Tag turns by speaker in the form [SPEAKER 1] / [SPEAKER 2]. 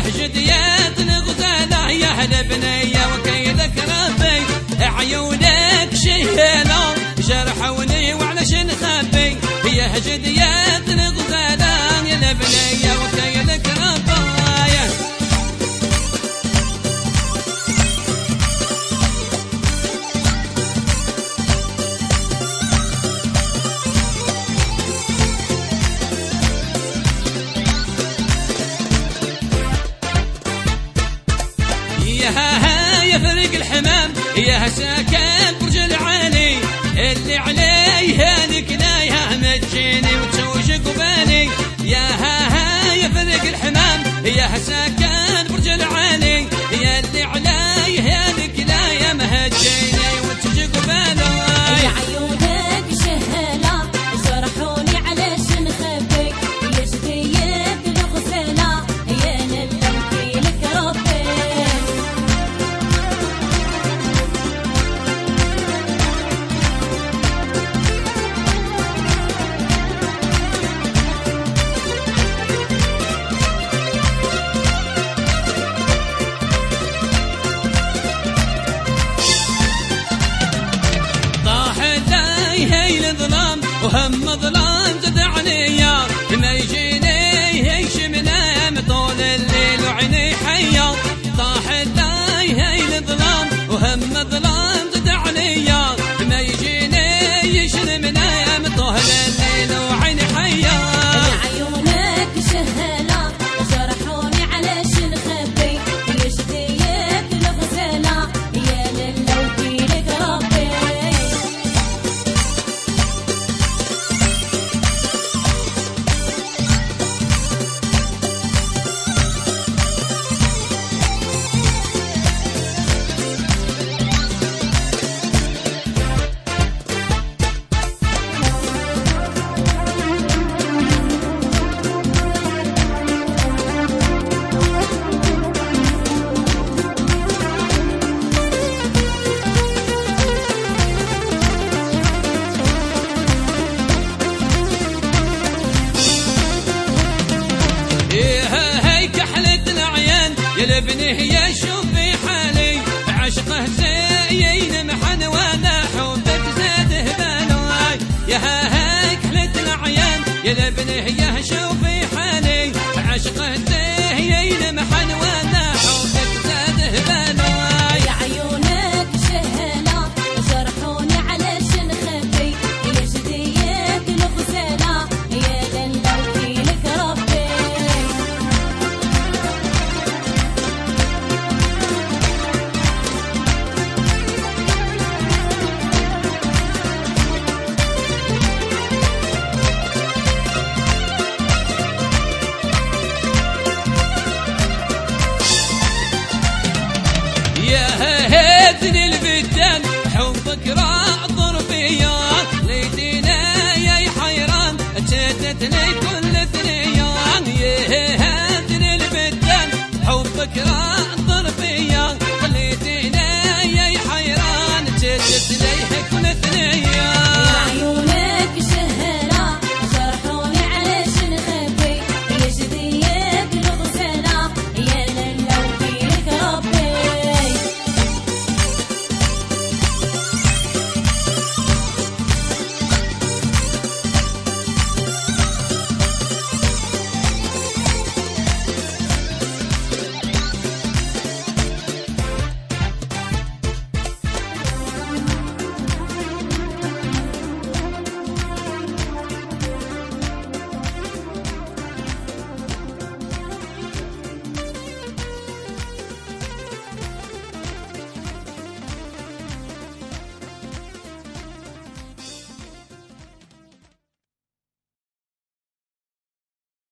[SPEAKER 1] هجديات الغزالة يا هلا بنية وكيدك ربي عيونك شهلة جرحوني وعلاش نخبي هي هجديات الغزالة يا هلا بنية وكيدك ربي يا فرق الحمام يا ساكن برج العالي اللي عليه نكلايها مجيني وتسوي قبالي يا فرق الحمام يا ساكن برج العالي يا اللي عليه نكلايها مهجيني وتسوي قبالي
[SPEAKER 2] يا عيونك شهالة جرحوني علاش نخبيك يا جديد الغزالة يا نلوكي لك ربي
[SPEAKER 1] وهم ظلام زد عليا ما يجيني يشمنا طول الليل وعيني حيا طاح هي الظلام وهم ظلام زد عليا ما يجيني يشمنا طول الليل وعيني حيا
[SPEAKER 2] يا عيونك شهالة جرحوني علاش نخبي يا جديد الغزالة يا للوكي لك ربي
[SPEAKER 1] يا ابني يا شوف في حالي عشقه زين محن وانا حبك زاد هبالي يا هاي كحلت العيان يا ابني يا شوف في حالي عشقه زين محن وانا حبك زاد هبالي
[SPEAKER 2] يا عيونك شهالة جرحوني علاش نخبي يا جديد الغزالة يا للوكي لك ربي
[SPEAKER 1] هاتني البدان حبك راضر فيا ليتنا يا حيران اتشتتني كل ثنيان هاتني البدان حبك راضر